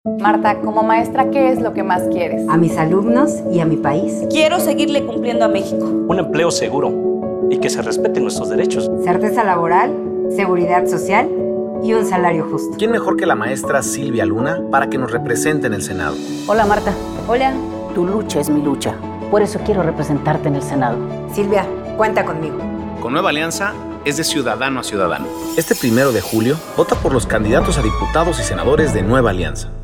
Marta, como maestra, ¿qué es lo que más quieres? A mis alumnos y a mi país. Quiero seguirle cumpliendo a México. Un empleo seguro y que se respeten nuestros derechos. Certeza laboral, seguridad social y un salario justo. ¿Quién mejor que la maestra Silvia Luna para que nos represente en el Senado? Hola, Marta. Hola. Tu lucha es mi lucha. Por eso quiero representarte en el Senado. Silvia, cuenta conmigo. Con Nueva Alianza es de ciudadano a ciudadano. Este 1 de julio, vota por los candidatos a diputados y senadores de Nueva Alianza.